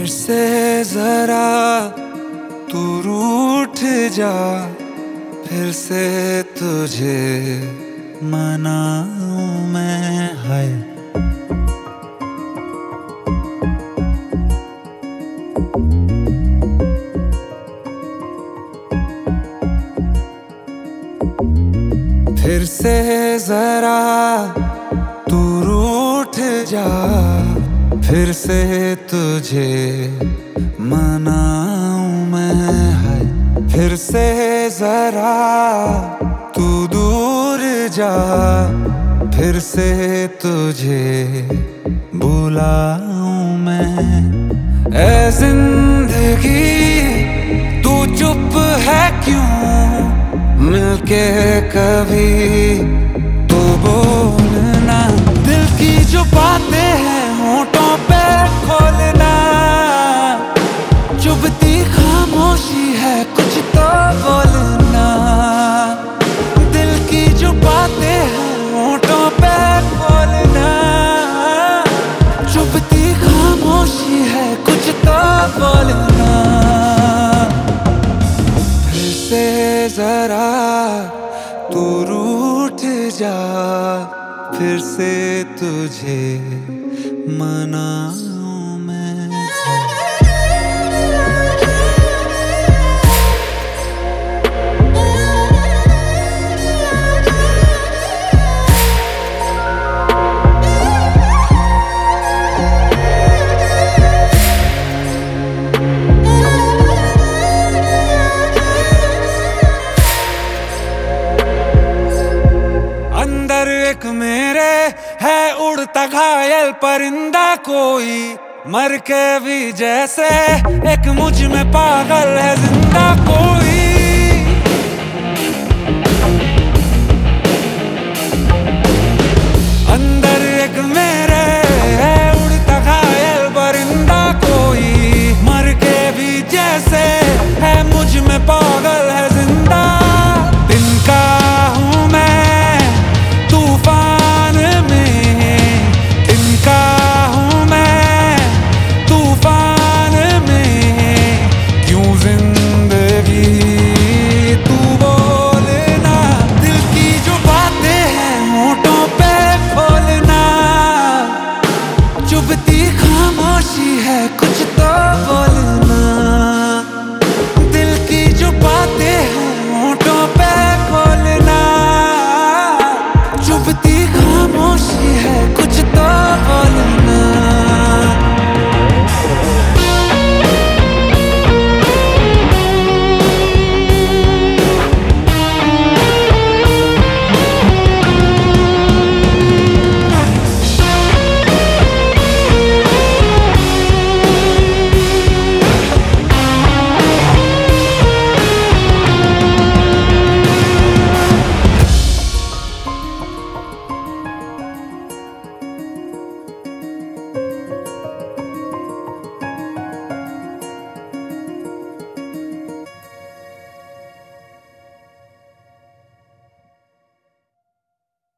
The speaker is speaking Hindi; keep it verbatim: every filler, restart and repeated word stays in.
से जरा तू रूठ जा, फिर से तुझे मनाऊं मैं। है फिर से जरा तू रूठ जा, फिर से तुझे मनाऊं मैं। है फिर से जरा तू दूर जा, फिर से तुझे बुलाऊं मैं। ऐ जिंदगी तू चुप है क्यों, मिलके कभी तो बोलना। दिल की जो बातें हैं होठों पे खोलना, चुभती खामोशी है कुछ तो बोलना। दिल की जो बातें हैं होठों पे खोलना, चुभती खामोशी है कुछ तो बोलना। फिर से जरा तू रूठ जा, फिर से तुझे मनाऊं मैं। अंदर एक मेरे है उड़ता घायल परिंदा कोई, मर के भी जैसे एक मुझ में पागल